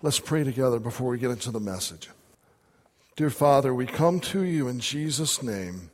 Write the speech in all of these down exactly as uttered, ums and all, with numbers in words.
Let's pray together before we get into the message. Dear Father, we come to you in Jesus' name,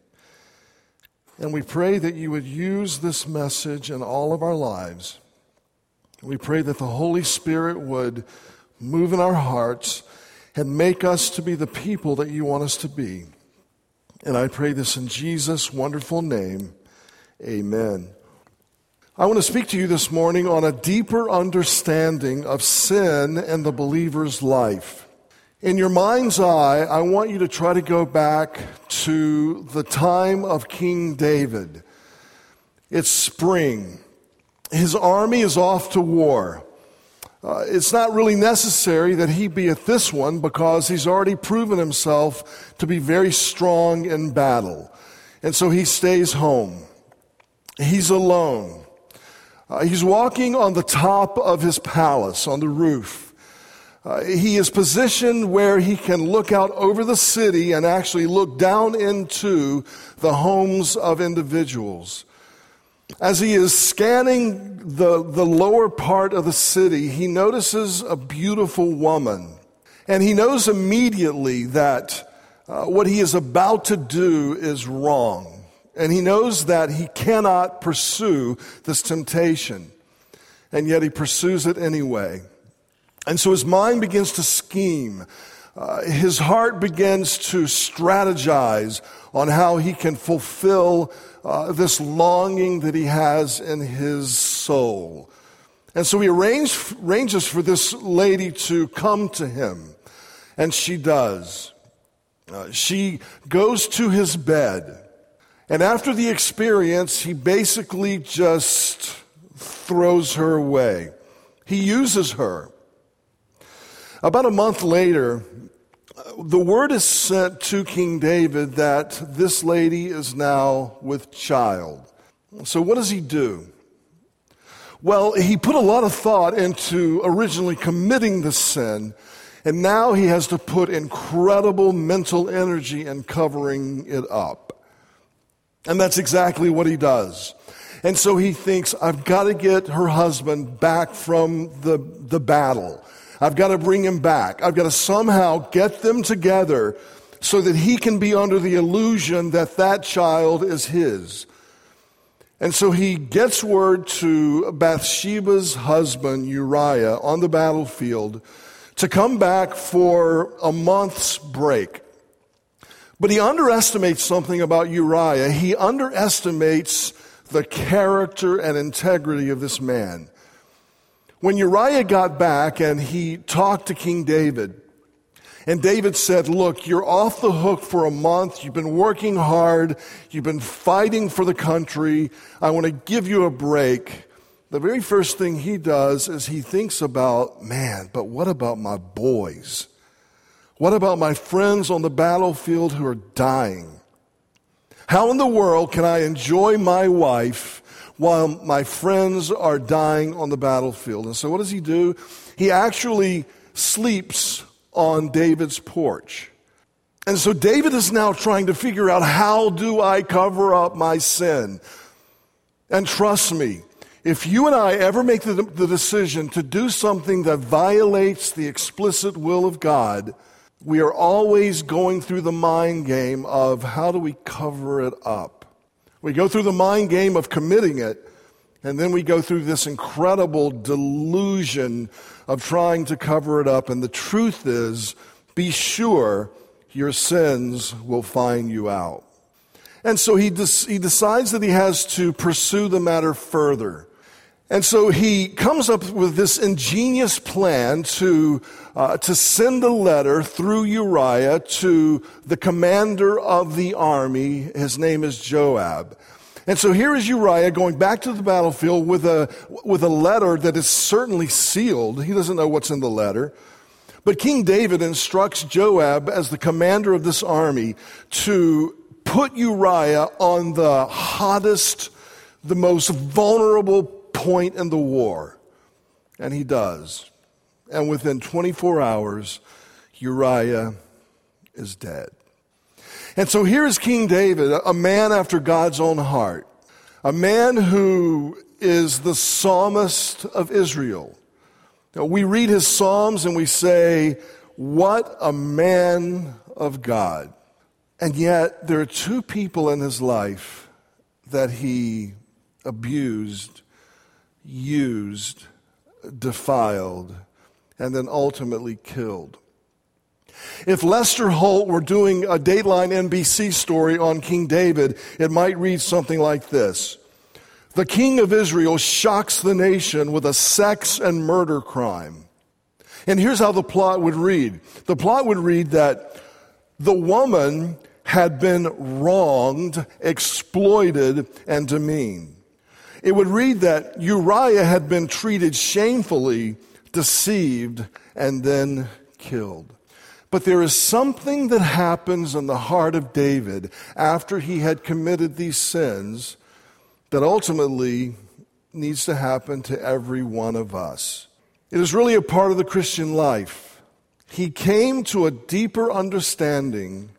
and we pray that you would use this message in all of our lives. We pray that the Holy Spirit would move in our hearts and make us to be the people that you want us to be. And I pray this in Jesus' wonderful name. Amen. I want to speak to you this morning on a deeper understanding of sin and the believer's life. In your mind's eye, I want you to try to go back to the time of King David. It's spring. His army is off to war. Uh, it's not really necessary that he be at this one because he's already proven himself to be very strong in battle. And so he stays home. He's alone. Uh, he's walking on the top of his palace, on the roof. Uh, he is positioned where he can look out over the city and actually look down into the homes of individuals. As he is scanning the, the lower part of the city, he notices a beautiful woman. And he knows immediately that uh, what he is about to do is wrong. And he knows that he cannot pursue this temptation. And yet he pursues it anyway. And so his mind begins to scheme. Uh, his heart begins to strategize on how he can fulfill uh, this longing that he has in his soul. And so he arrange, arranges for this lady to come to him. And she does. Uh, she goes to his bed. And after the experience, he basically just throws her away. He uses her. About a month later, the word is sent to King David that this lady is now with child. So what does he do? Well, he put a lot of thought into originally committing the sin, and now he has to put incredible mental energy in covering it up. And that's exactly what he does. And so he thinks, I've got to get her husband back from the, the battle. I've got to bring him back. I've got to somehow get them together so that he can be under the illusion that that child is his. And so he gets word to Bathsheba's husband, Uriah, on the battlefield to come back for a month's break. But he underestimates something about Uriah. He underestimates the character and integrity of this man. When Uriah got back and he talked to King David, and David said, look, you're off the hook for a month. You've been working hard. You've been fighting for the country. I want to give you a break. The very first thing he does is he thinks about, man, but what about my boys? What about my friends on the battlefield who are dying? How in the world can I enjoy my wife while my friends are dying on the battlefield? And so what does he do? He actually sleeps on David's porch. And so David is now trying to figure out, how do I cover up my sin? And trust me, if you and I ever make the, the decision to do something that violates the explicit will of God, we are always going through the mind game of how do we cover it up. We go through the mind game of committing it, and then we go through this incredible delusion of trying to cover it up. And the truth is, be sure your sins will find you out. And so he, des- he decides that he has to pursue the matter further. And so he comes up with this ingenious plan to uh, to send a letter through Uriah to the commander of the army. His name is Joab. And so here is Uriah going back to the battlefield with a with a letter that is certainly sealed. He doesn't know what's in the letter. But King David instructs Joab as the commander of this army to put Uriah on the hottest, the most vulnerable point in the war. And he does. And within twenty-four hours, Uriah is dead. And so here is King David, a man after God's own heart, a man who is the psalmist of Israel, Now, we read his Psalms and we say, what a man of God. And yet, there are two people in his life that he abused, used, defiled, and then ultimately killed. If Lester Holt were doing a Dateline N B C story on King David, it might read something like this. The king of Israel shocks the nation with a sex and murder crime. And here's how the plot would read. The plot would read that the woman had been wronged, exploited, and demeaned. It would read that Uriah had been treated shamefully, deceived, and then killed. But there is something that happens in the heart of David after he had committed these sins that ultimately needs to happen to every one of us. It is really a part of the Christian life. He came to a deeper understanding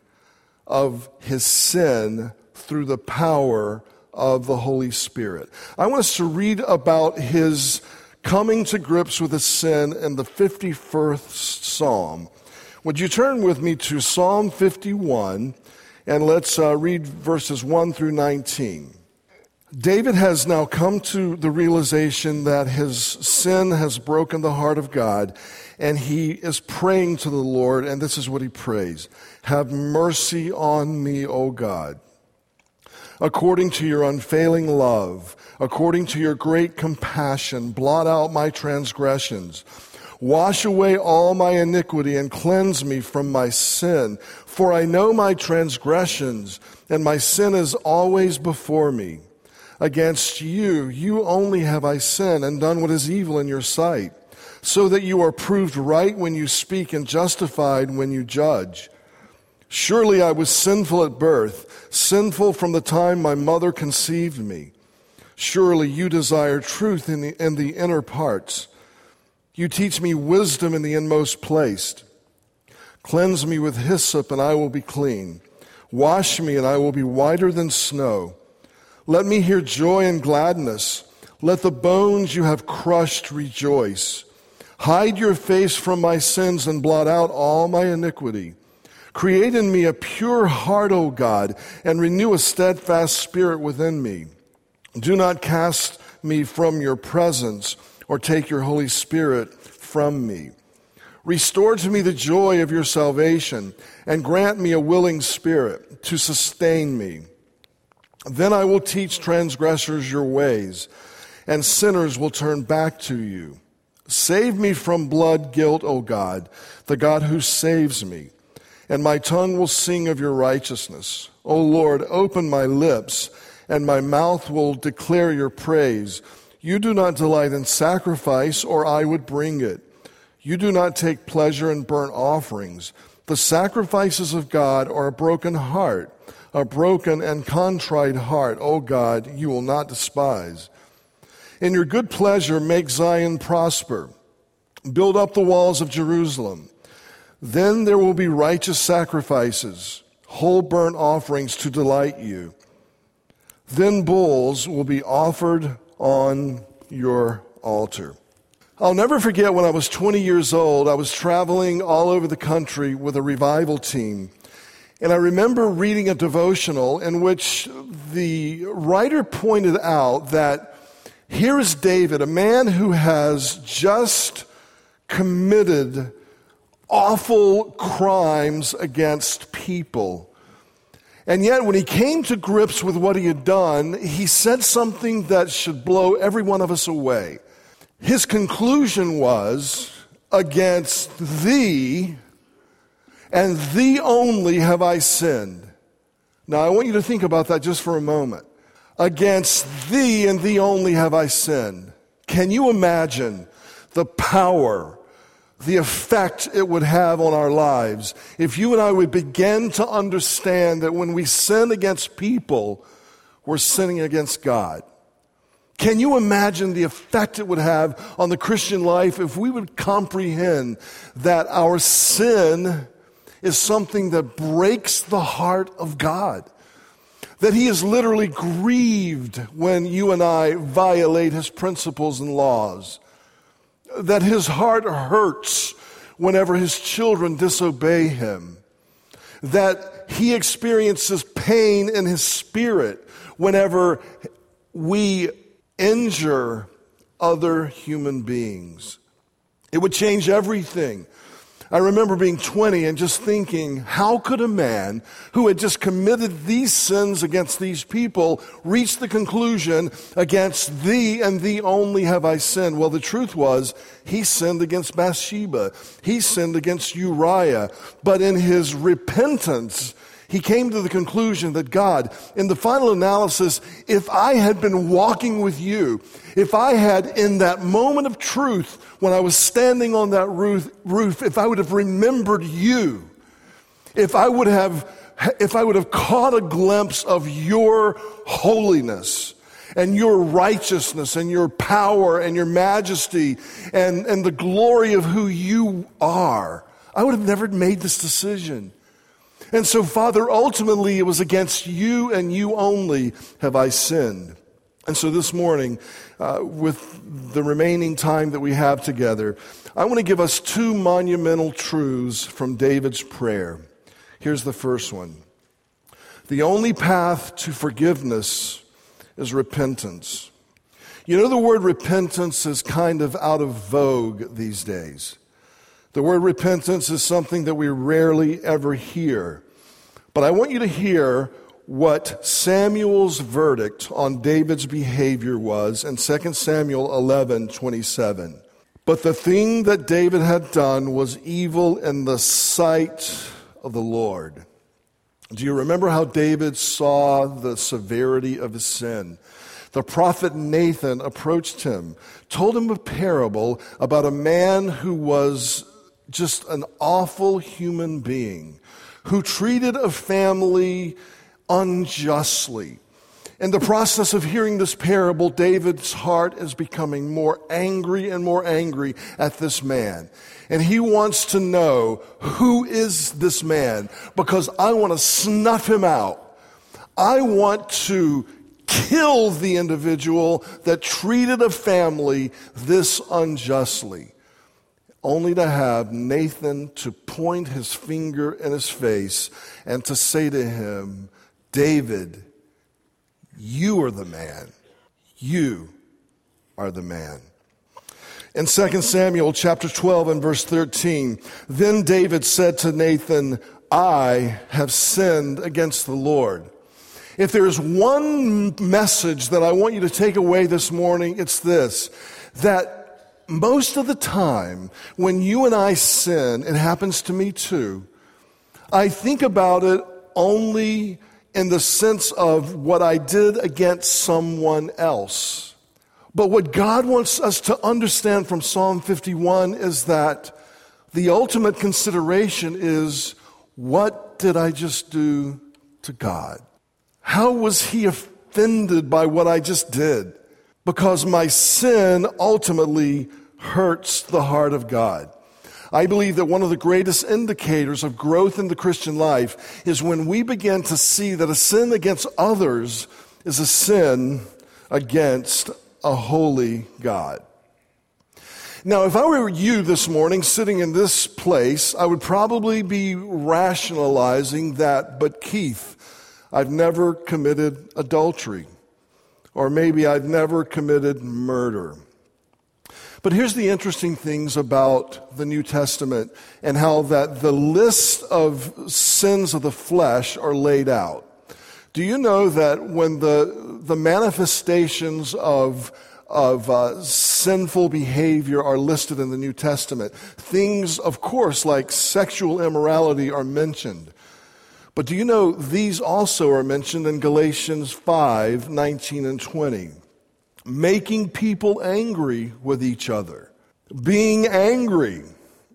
of his sin through the power of the Holy Spirit. I want us to read about his coming to grips with his sin in the fifty-first Psalm. Would you turn with me to Psalm fifty-one, and let's uh, read verses one through nineteen. David has now come to the realization that his sin has broken the heart of God, and he is praying to the Lord, and this is what he prays. Have mercy on me, O God, according to your unfailing love, according to your great compassion, blot out my transgressions. Wash away all my iniquity and cleanse me from my sin. For I know my transgressions, and my sin is always before me. Against you, you only have I sinned and done what is evil in your sight, so that you are proved right when you speak and justified when you judge. Surely I was sinful at birth, sinful from the time my mother conceived me. Surely you desire truth in the, in the inner parts. You teach me wisdom in the inmost place. Cleanse me with hyssop, and I will be clean. Wash me, and I will be whiter than snow. Let me hear joy and gladness. Let the bones you have crushed rejoice. Hide your face from my sins and blot out all my iniquity. Create in me a pure heart, O God, and renew a steadfast spirit within me. Do not cast me from your presence, or take your Holy Spirit from me. Restore to me the joy of your salvation, and grant me a willing spirit to sustain me. Then I will teach transgressors your ways, and sinners will turn back to you. Save me from blood guilt, O God, the God who saves me, and my tongue will sing of your righteousness. O Lord, open my lips, and my mouth will declare your praise. You do not delight in sacrifice, or I would bring it. You do not take pleasure in burnt offerings. The sacrifices of God are a broken heart, a broken and contrite heart, O God, you will not despise. In your good pleasure, make Zion prosper. Build up the walls of Jerusalem. Then there will be righteous sacrifices, whole burnt offerings to delight you. Then bulls will be offered on your altar. I'll never forget when I was twenty years old, I was traveling all over the country with a revival team. And I remember reading a devotional in which the writer pointed out that here is David, a man who has just committed awful crimes against people. And yet, when he came to grips with what he had done, he said something that should blow every one of us away. His conclusion was, against thee and thee only have I sinned. Now, I want you to think about that just for a moment. Against thee and thee only have I sinned. Can you imagine the power, the effect it would have on our lives if you and I would begin to understand that when we sin against people, we're sinning against God? Can you imagine the effect it would have on the Christian life if we would comprehend that our sin is something that breaks the heart of God? That he is literally grieved when you and I violate his principles and laws. that his heart hurts whenever his children disobey him, that he experiences pain in his spirit whenever we injure other human beings. It would change everything. I remember being twenty and just thinking, how could a man who had just committed these sins against these people reach the conclusion, against thee and thee only have I sinned? Well, the truth was, he sinned against Bathsheba. He sinned against Uriah. But in his repentance, he came to the conclusion that God, in the final analysis, if I had been walking with you, if I had, in that moment of truth, when I was standing on that roof, roof, if I would have remembered you, if I would have, if I would have caught a glimpse of your holiness and your righteousness and your power and your majesty and, and the glory of who you are, I would have never made this decision. And so, Father, ultimately it was against you and you only have I sinned. And so this morning, uh, with the remaining time that we have together, I want to give us two monumental truths from David's prayer. Here's the first one. The only path to forgiveness is repentance. You know, the word repentance is kind of out of vogue these days. The word repentance is something that we rarely ever hear. But I want you to hear what Samuel's verdict on David's behavior was in Second Samuel eleven twenty-seven. But the thing that David had done was evil in the sight of the Lord. Do you remember how David saw the severity of his sin? The prophet Nathan approached him, told him a parable about a man who was just an awful human being who treated a family unjustly. In the process of hearing this parable, David's heart is becoming more angry and more angry at this man. And he wants to know, who is this man? Because I want to snuff him out. I want to kill the individual that treated a family this unjustly. Only to have Nathan to point his finger in his face and to say to him, David, you are the man. You are the man. In Second Samuel chapter twelve and verse thirteen, then David said to Nathan, I have sinned against the Lord. If there is one message that I want you to take away this morning, it's this, that most of the time, when you and I sin, it happens to me too, I think about it only in the sense of what I did against someone else. But what God wants us to understand from Psalm fifty-one is that the ultimate consideration is, what did I just do to God? How was he offended by what I just did? Because my sin ultimately hurts the heart of God. I believe that one of the greatest indicators of growth in the Christian life is when we begin to see that a sin against others is a sin against a holy God. Now, if I were you this morning sitting in this place, I would probably be rationalizing that, but Keith, I've never committed adultery. Or maybe I've never committed murder. But here's the interesting things about the New Testament and how that the list of sins of the flesh are laid out. Do you know that when the the manifestations of of uh, sinful behavior are listed in the New Testament, things, of course, like sexual immorality are mentioned. But do you know these also are mentioned in Galatians five, nineteen and twenty? Making people angry with each other, being angry,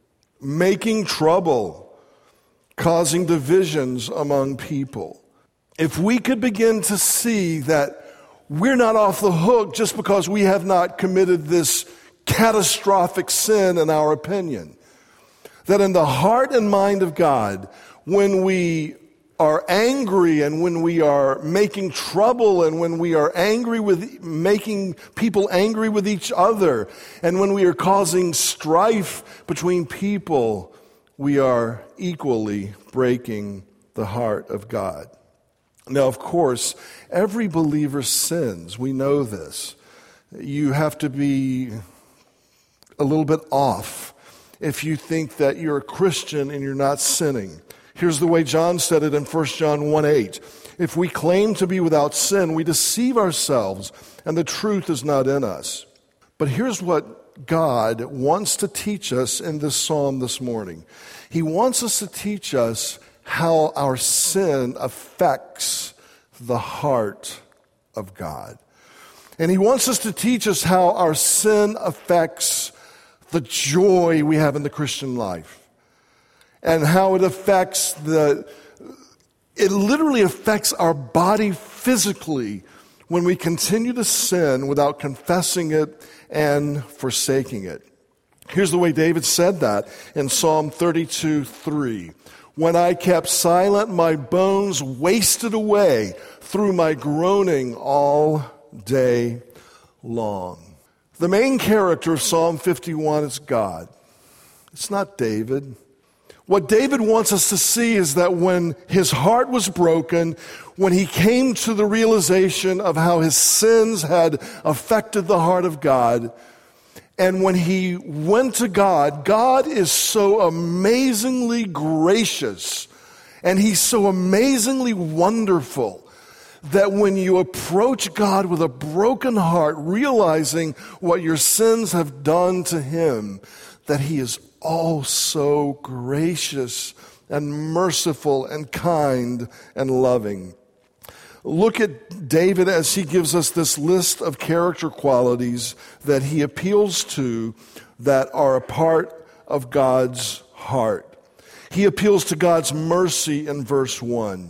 making trouble, causing divisions among people. If we could begin to see that we're not off the hook just because we have not committed this catastrophic sin in our opinion, that in the heart and mind of God, when we are angry and when we are making trouble and when we are angry with making people angry with each other and when we are causing strife between people, we are equally breaking the heart of God. Now, of course, every believer sins. We know this. You have to be a little bit off if you think that you're a Christian and you're not sinning. Here's the way John said it in First John one eight. If we claim to be without sin, we deceive ourselves, and the truth is not in us. But here's what God wants to teach us in this psalm this morning. He wants us to teach us how our sin affects the heart of God. And he wants us to teach us how our sin affects the joy we have in the Christian life. And how it affects the, it literally affects our body physically when we continue to sin without confessing it and forsaking it. Here's the way David said that in Psalm thirty-two three. When I kept silent, my bones wasted away through my groaning all day long. The main character of Psalm fifty-one is God. It's not David. What David wants us to see is that when his heart was broken, when he came to the realization of how his sins had affected the heart of God, and when he went to God, God is so amazingly gracious, and he's so amazingly wonderful, that when you approach God with a broken heart, realizing what your sins have done to him, that he is oh so gracious and merciful and kind and loving. Look at David as he gives us this list of character qualities that he appeals to that are a part of God's heart. He appeals to God's mercy in verse one,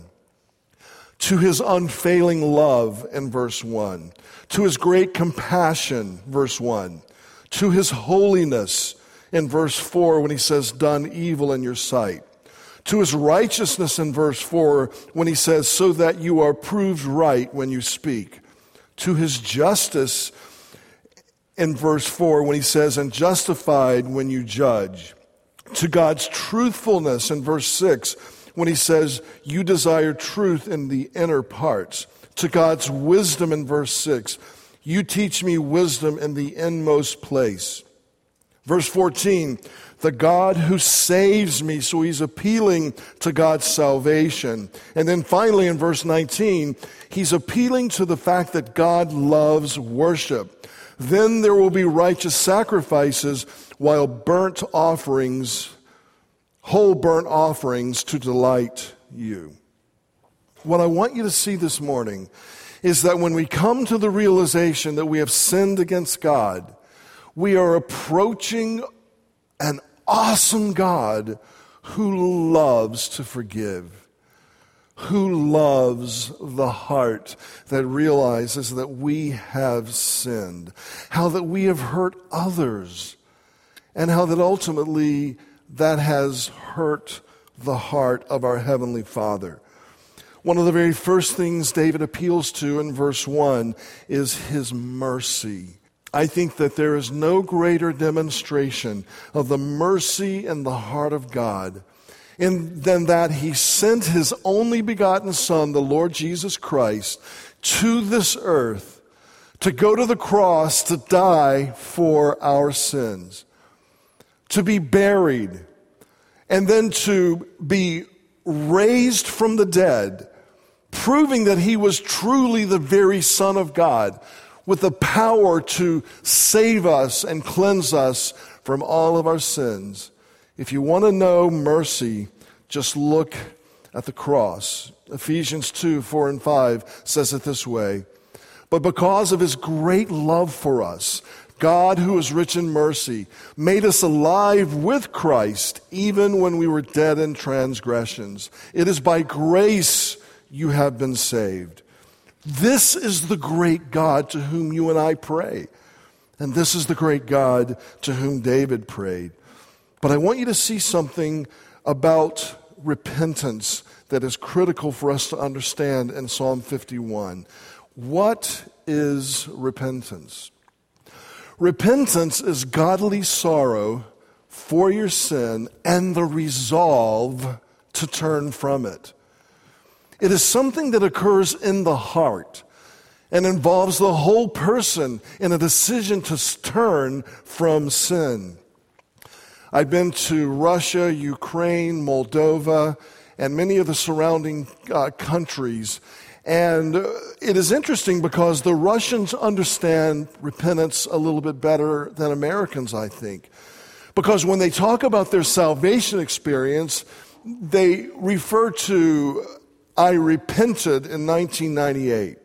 to his unfailing love in verse one, to his great compassion, verse one, to his holiness in verse four when he says, done evil in your sight. To his righteousness in verse four when he says, so that you are proved right when you speak. To his justice in verse four when he says, and justified when you judge. To God's truthfulness in verse six when he says, you desire truth in the inner parts. To God's wisdom in verse six, you teach me wisdom in the inmost place. Verse fourteen, the God who saves me, so he's appealing to God's salvation. And then finally in verse nineteen, he's appealing to the fact that God loves worship. Then there will be righteous sacrifices while burnt offerings, whole burnt offerings to delight you. What I want you to see this morning is that when we come to the realization that we have sinned against God, we are approaching an awesome God who loves to forgive, who loves the heart that realizes that we have sinned, how that we have hurt others, and how that ultimately that has hurt the heart of our Heavenly Father. One of the very first things David appeals to in verse one is his mercy. I think that there is no greater demonstration of the mercy and the heart of God in, than that he sent his only begotten Son, the Lord Jesus Christ, to this earth to go to the cross to die for our sins, to be buried, and then to be raised from the dead, proving that he was truly the very Son of God, with the power to save us and cleanse us from all of our sins. If you want to know mercy, just look at the cross. Ephesians two, four, and five says it this way. But because of his great love for us, God, who is rich in mercy, made us alive with Christ even when we were dead in transgressions. It is by grace you have been saved. This is the great God to whom you and I pray. And this is the great God to whom David prayed. But I want you to see something about repentance that is critical for us to understand in Psalm fifty-one. What is repentance? Repentance is godly sorrow for your sin and the resolve to turn from it. It is something that occurs in the heart and involves the whole person in a decision to turn from sin. I've been to Russia, Ukraine, Moldova, and many of the surrounding uh, countries. And uh, it is interesting because the Russians understand repentance a little bit better than Americans, I think. Because when they talk about their salvation experience, they refer to, I repented in nineteen ninety-eight,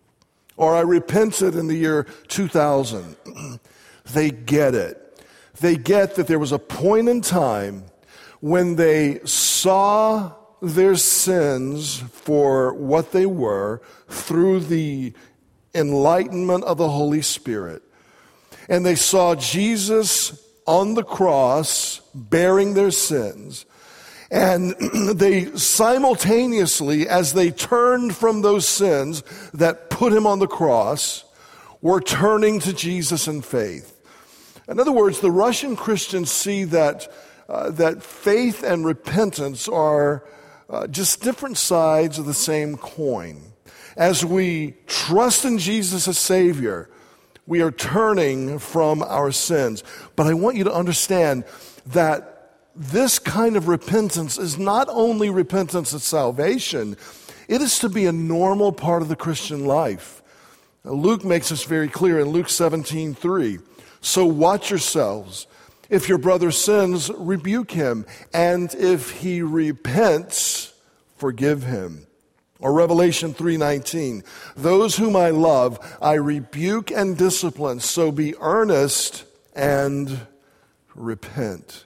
or I repented in the year two thousand. They get it. They get that there was a point in time when they saw their sins for what they were through the enlightenment of the Holy Spirit. And they saw Jesus on the cross bearing their sins. And they simultaneously, as they turned from those sins that put him on the cross, were turning to Jesus in faith. In other words, the Russian Christians see that uh, that faith and repentance are uh, just different sides of the same coin. As we trust in Jesus as Savior, we are turning from our sins. But I want you to understand that this kind of repentance is not only repentance at salvation, it is to be a normal part of the Christian life. Now, Luke makes this very clear in Luke seventeen three. So watch yourselves. If your brother sins, rebuke him. And if he repents, forgive him. Or Revelation three nineteen. Those whom I love, I rebuke and discipline. So be earnest and repent.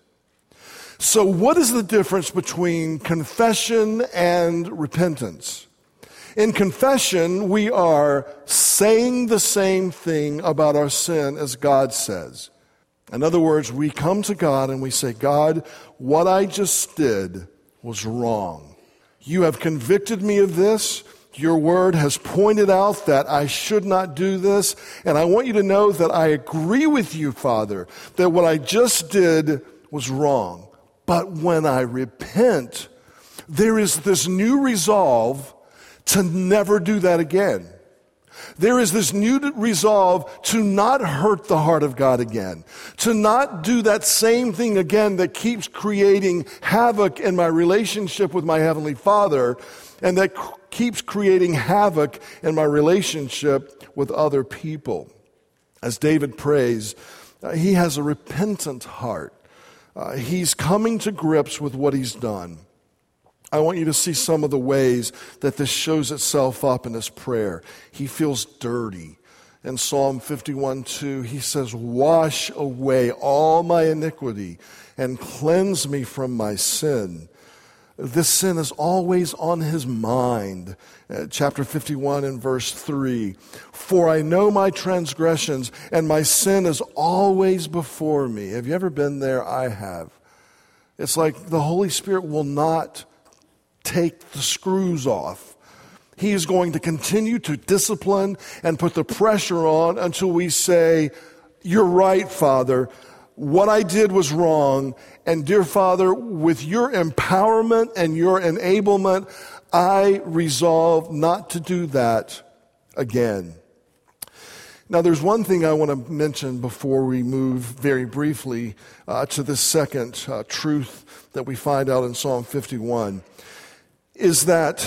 So what is the difference between confession and repentance? In confession, we are saying the same thing about our sin as God says. In other words, we come to God and we say, God, what I just did was wrong. You have convicted me of this. Your word has pointed out that I should not do this. And I want you to know that I agree with you, Father, that what I just did was wrong. But when I repent, there is this new resolve to never do that again. There is this new resolve to not hurt the heart of God again, to not do that same thing again that keeps creating havoc in my relationship with my Heavenly Father, and that c- keeps creating havoc in my relationship with other people. As David prays, uh, he has a repentant heart. Uh, he's coming to grips with what he's done. I want you to see some of the ways that this shows itself up in his prayer. He feels dirty. In Psalm fifty-one two, he says, wash away all my iniquity and cleanse me from my sin. This sin is always on his mind. Uh, chapter fifty-one and verse three, for I know my transgressions and my sin is always before me. Have you ever been there? I have. It's like the Holy Spirit will not take the screws off. He is going to continue to discipline and put the pressure on until we say, you're right, Father. What I did was wrong. And dear Father, with your empowerment and your enablement, I resolve not to do that again. Now, there's one thing I want to mention before we move very briefly uh, to this second uh, truth that we find out in Psalm fifty-one. Is that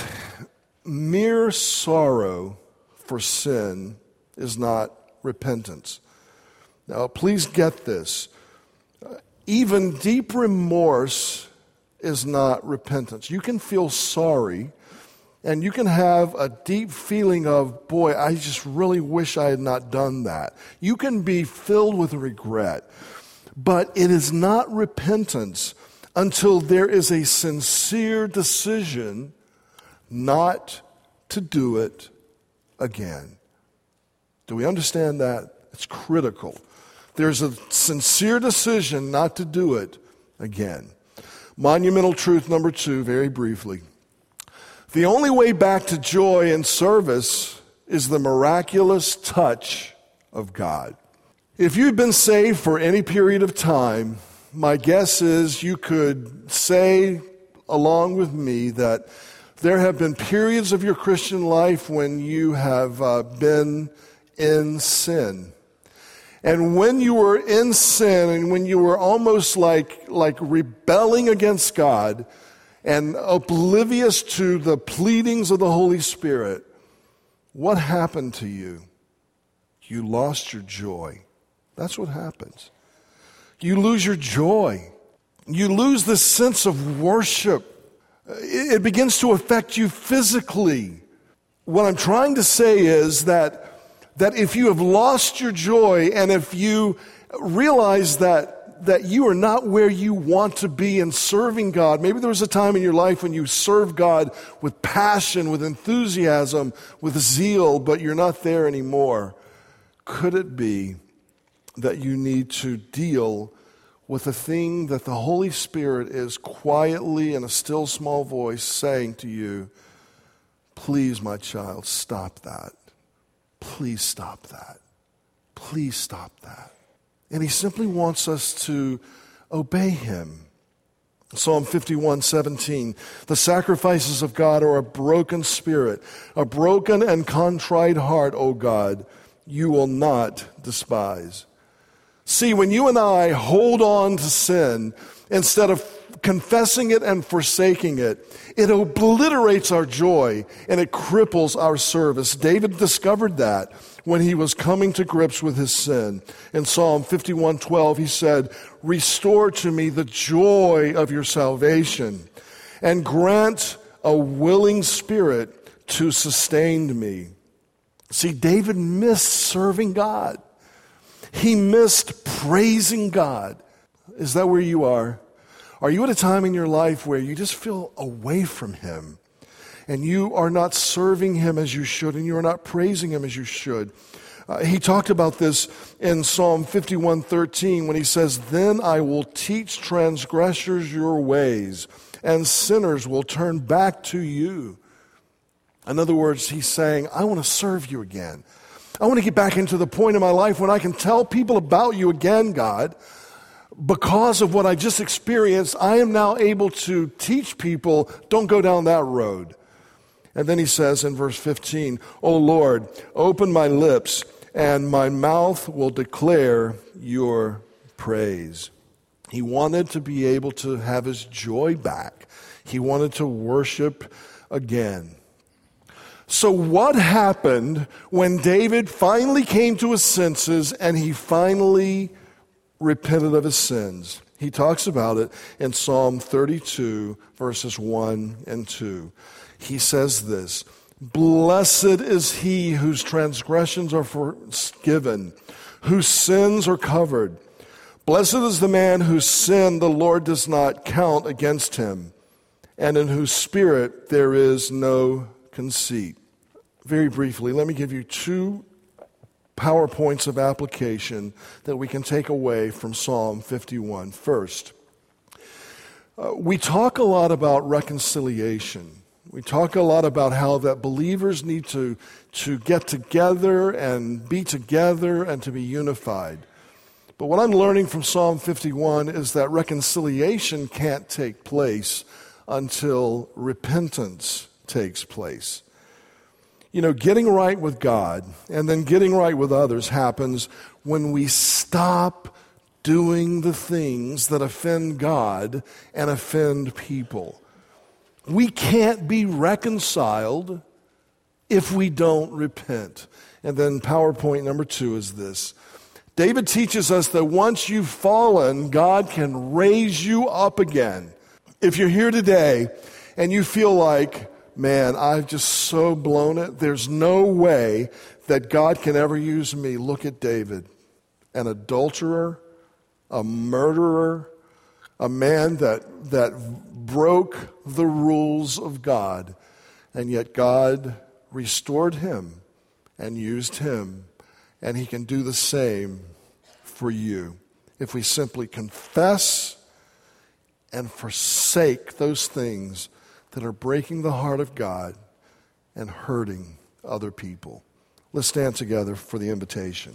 mere sorrow for sin is not repentance. Now, please get this. Uh, even deep remorse is not repentance. You can feel sorry, and you can have a deep feeling of, boy, I just really wish I had not done that. You can be filled with regret, but it is not repentance until there is a sincere decision not to do it again. Do we understand that? It's critical. There's a sincere decision not to do it again. Monumental truth number two, very briefly. The only way back to joy and service is the miraculous touch of God. If you've been saved for any period of time, my guess is you could say along with me that there have been periods of your Christian life when you have uh, been in sin. And when you were in sin and when you were almost like, like rebelling against God and oblivious to the pleadings of the Holy Spirit, what happened to you? You lost your joy. That's what happens. You lose your joy. You lose the sense of worship. It begins to affect you physically. What I'm trying to say is that that if you have lost your joy and if you realize that, that you are not where you want to be in serving God, maybe there was a time in your life when you served God with passion, with enthusiasm, with zeal, but you're not there anymore. Could it be that you need to deal with a thing that the Holy Spirit is quietly in a still small voice saying to you, please, my child, stop that. Please stop that. Please stop that. And he simply wants us to obey him. Psalm fifty-one seventeen, the sacrifices of God are a broken spirit, a broken and contrite heart, O God, you will not despise. See, when you and I hold on to sin, instead of confessing it and forsaking it, it obliterates our joy and it cripples our service. David discovered that when he was coming to grips with his sin. In Psalm fifty-one twelve, he said, restore to me the joy of your salvation and grant a willing spirit to sustain me. See, David missed serving God. He missed praising God. Is that where you are? Are you at a time in your life where you just feel away from him and you are not serving him as you should and you are not praising him as you should? Uh, he talked about this in Psalm fifty-one thirteen when he says, then I will teach transgressors your ways and sinners will turn back to you. In other words, he's saying, I want to serve you again. I want to get back into the point in my life when I can tell people about you again, God. Because of what I just experienced, I am now able to teach people, don't go down that road. And then he says in verse fifteen, O Lord, open my lips, and my mouth will declare your praise. He wanted to be able to have his joy back. He wanted to worship again. So what happened when David finally came to his senses and he finally repented of his sins? He talks about it in Psalm thirty-two, verses one and two. He says this, blessed is he whose transgressions are forgiven, whose sins are covered. Blessed is the man whose sin the Lord does not count against him, and in whose spirit there is no conceit. Very briefly, let me give you two PowerPoints of application that we can take away from Psalm fifty-one. First, uh, we talk a lot about reconciliation. We talk a lot about how that believers need to, to get together and be together and to be unified. But what I'm learning from Psalm fifty-one is that reconciliation can't take place until repentance takes place. You know, getting right with God and then getting right with others happens when we stop doing the things that offend God and offend people. We can't be reconciled if we don't repent. And then PowerPoint number two is this. David teaches us that once you've fallen, God can raise you up again. If you're here today and you feel like, man, I've just so blown it, there's no way that God can ever use me. Look at David, an adulterer, a murderer, a man that that broke the rules of God, and yet God restored him and used him, and he can do the same for you if we simply confess and forsake those things that are breaking the heart of God and hurting other people. Let's stand together for the invitation.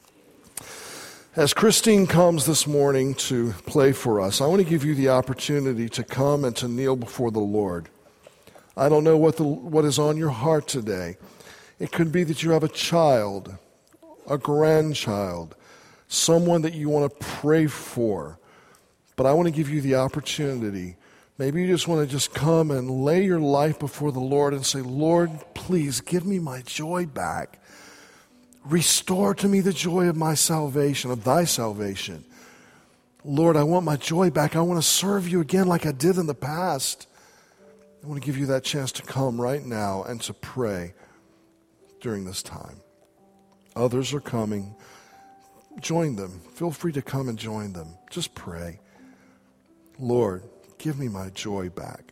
As Christine comes this morning to play for us, I want to give you the opportunity to come and to kneel before the Lord. I don't know what the, what is on your heart today. It could be that you have a child, a grandchild, someone that you want to pray for. But I want to give you the opportunity. Maybe you just want to just come and lay your life before the Lord and say, Lord, please give me my joy back. Restore to me the joy of my salvation, of thy salvation. Lord, I want my joy back. I want to serve you again like I did in the past. I want to give you that chance to come right now and to pray during this time. Others are coming. Join them. Feel free to come and join them. Just pray. Lord, give me my joy back.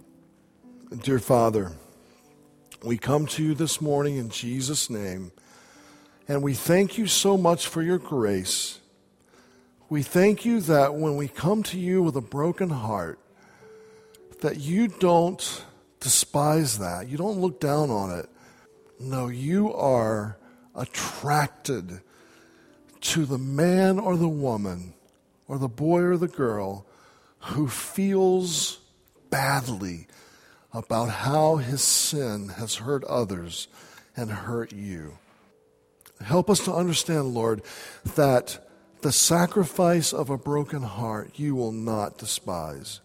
Dear Father, we come to you this morning in Jesus' name, and we thank you so much for your grace. We thank you that when we come to you with a broken heart, that you don't despise that. You don't look down on it. No, you are attracted to the man or the woman or the boy or the girl who feels badly about how his sin has hurt others and hurt you. Help us to understand, Lord, that the sacrifice of a broken heart you will not despise.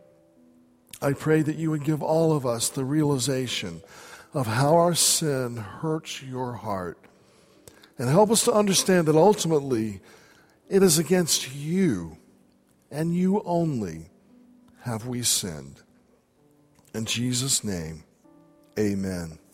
I pray that you would give all of us the realization of how our sin hurts your heart. And help us to understand that ultimately it is against you and you only have we sinned. In Jesus' name, amen.